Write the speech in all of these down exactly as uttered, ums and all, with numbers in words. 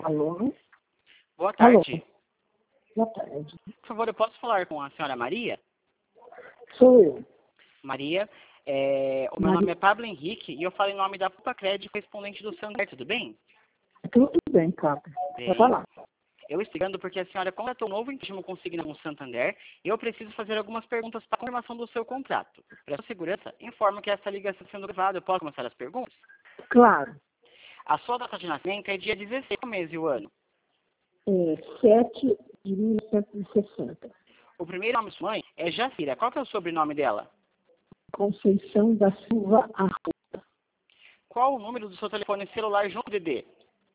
Alô? Boa Alô? tarde. Boa tarde. Por favor, eu posso falar com a senhora Maria? Sou eu. Maria, é, o meu Maria. nome é Pablo Henrique e eu falo em nome da Pupa Crédito, correspondente do Santander, tudo bem? Tudo bem, cara. Bem. Vai falar. Eu estou ligando porque a senhora contratou um novo empréstimo consignado com o Santander e eu preciso fazer algumas perguntas para a confirmação do seu contrato. Para sua segurança, informo que essa ligação está sendo gravada. Eu posso começar as perguntas? Claro. A sua data de nascimento é dia dezesseis do mês e o ano. É sete de mil novecentos e sessenta. O primeiro nome de sua mãe é Jacira. Qual que é o sobrenome dela? Conceição da Silva Arruda. Qual o número do seu telefone celular junto D D?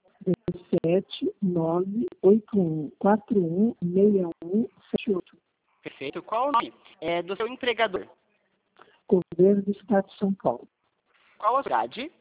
sete nove oito um quatro um seis um sete oito. Perfeito. Qual o nome é, do seu empregador? Governo do Estado de São Paulo. Qual a cidade?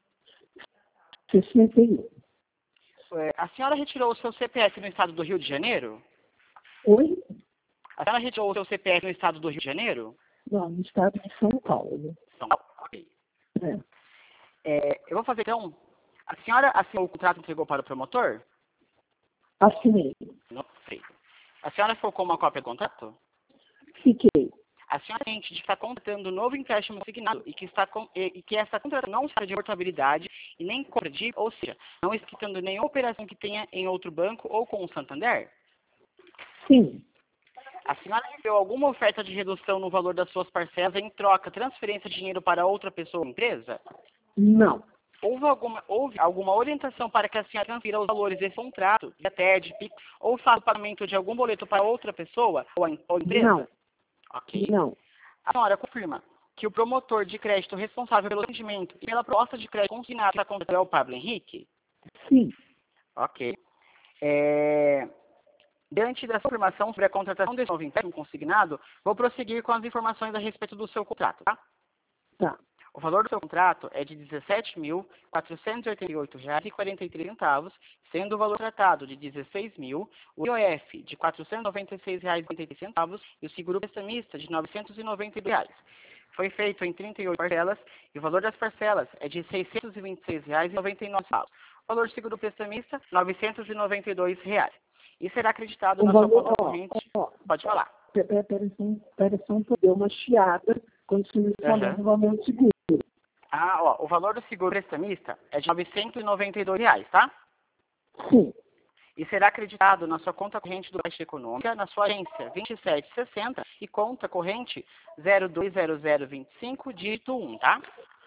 sessenta e um. É, a senhora retirou o seu C P F no estado do Rio de Janeiro? Oi? A senhora retirou o seu C P F no estado do Rio de Janeiro? Não, no Estado de São Paulo. Então, ok. É. É, eu vou fazer então. A senhora assinou o contrato e entregou para o promotor? Assinei. Não, perfeito. A senhora focou uma cópia do contrato? Fiquei. A senhora sente de que está contratando um novo empréstimo consignado e que, está com, e, e que essa contratação não será de portabilidade e nem compra de, ou seja, não está quitando nenhuma operação que tenha em outro banco ou com o Santander? Sim. A senhora recebeu alguma oferta de redução no valor das suas parcelas em troca, transferência de dinheiro para outra pessoa ou empresa? Não. Houve alguma, houve alguma orientação para que a senhora transfira os valores desse contrato, via T E D, Pix, ou faça o pagamento de algum boleto para outra pessoa ou, a, ou empresa? Não. Ok. Não. A senhora confirma que o promotor de crédito responsável pelo atendimento e pela proposta de crédito consignada contra é o Pablo Henrique? Sim. Ok. É... Diante dessa confirmação sobre a contratação desse novo empréstimo consignado, vou prosseguir com as informações a respeito do seu contrato, tá? Tá. O valor do seu contrato é de dezessete mil quatrocentos e oitenta e oito reais e quarenta e três centavos, sendo o valor tratado de dezesseis mil, o I O F de quatrocentos e noventa e seis reais e quarenta e três centavos e o seguro prestamista de novecentos e noventa e dois reais. Foi feito em trinta e oito parcelas e o valor das parcelas é de seiscentos e vinte e seis reais e noventa e nove centavos. O valor do seguro prestamista, novecentos e noventa e dois reais. E será acreditado O na sua valor, conta ó, corrente. ó, Pode falar. Pera, pera, pera só um pouco, deu uma chiada quando você me falou Uhum. do valor do seguro. Ah, ó, o valor do seguro prestamista é de novecentos e noventa e dois reais, tá? Sim. E será acreditado na sua conta corrente do Caixa Econômica, na sua agência vinte e sete sessenta e conta corrente zero dois zero zero dois cinco, dígito um, tá?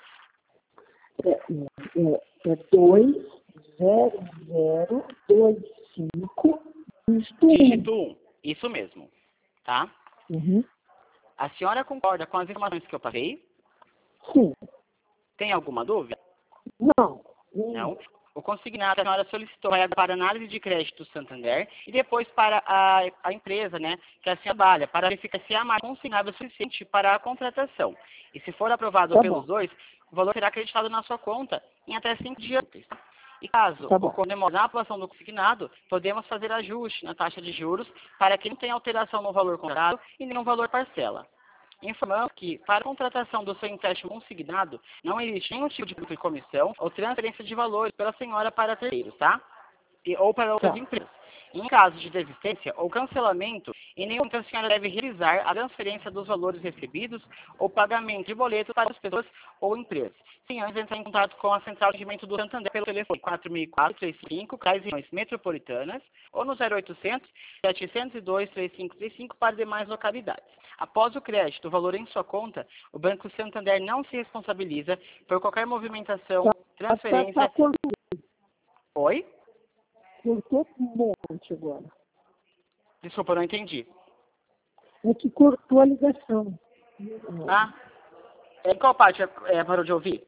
É, é, é dois zero zero dois cinco, dígito um. Dígito um, isso mesmo, tá? Uhum. A senhora concorda com as informações que eu passei? Sim. Tem alguma dúvida? Não. Não. O consignado que a senhora solicitou vai para análise de crédito do Santander e depois para a, a empresa, né, que a senhora trabalha, para verificar se há mais consignado suficiente para a contratação. E se for aprovado Tá pelos bom. dois, o valor será acreditado na sua conta em até cinco dias úteis. E caso Tá bom. ocorra a aprovação do consignado, podemos fazer ajuste na taxa de juros para que não tenha alteração no valor contratado e nenhum valor parcela. Informamos que, para a contratação do seu empréstimo consignado, não existe nenhum tipo de comissão ou transferência de valores pela senhora para terceiros, tá? E, ou para outras Tá. empresas. Em caso de desistência ou cancelamento, em nenhum momento a senhora deve realizar a transferência dos valores recebidos ou pagamento de boletos para as pessoas ou empresas. Sem antes entrar em contato com a Central de Atendimento do Santander pelo telefone quatro mil e quatro, três cinco, para as regiões metropolitanas, ou no zero oitocentos, setecentos e dois, três cinco três cinco para demais localidades. Após o crédito, o valor em sua conta, o Banco Santander não se responsabiliza por qualquer movimentação, Tá, transferência... tá, tá, cortou, Oi? cortou um monte agora. Desculpa, eu não entendi. É que cortou a ligação. Ah, em qual parte é, é, parou de ouvir?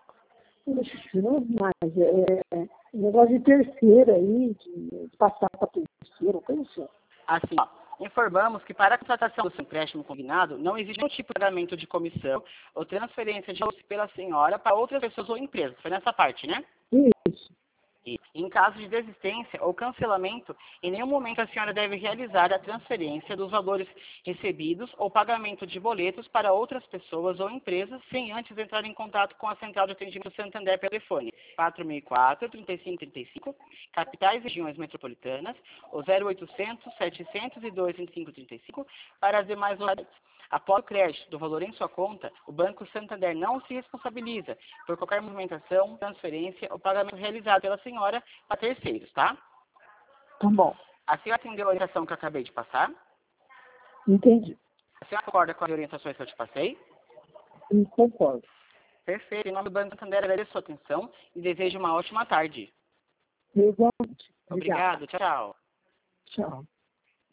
Não mais. É, é negócio de terceira aí, de passar para terceira, coisa assim. Assim, ó, informamos que para a contratação do seu empréstimo combinado, não existe nenhum tipo de pagamento de comissão ou transferência de valores pela senhora para outras pessoas ou empresas. Foi nessa parte, né? Isso. E, em caso de desistência ou cancelamento, em nenhum momento a senhora deve realizar a transferência dos valores recebidos ou pagamento de boletos para outras pessoas ou empresas sem antes entrar em contato com a Central de Atendimento Santander pelo telefone quatro seis quatro, três cinco três cinco, capitais e regiões metropolitanas, ou zero oitocentos, setecentos e dois, vinte e cinco trinta e cinco para as demais localidades. Após o crédito do valor em sua conta, o Banco Santander não se responsabiliza por qualquer movimentação, transferência ou pagamento realizado pela senhora a terceiros, tá? Tá bom. A senhora entendeu a orientação que eu acabei de passar? Entendi. A senhora concorda com as orientações que eu te passei? E concordo. Perfeito. Em nome do Banco Santander, agradeço a sua atenção e desejo uma ótima tarde. Igualmente. Obrigado. Tchau, tchau. Tchau.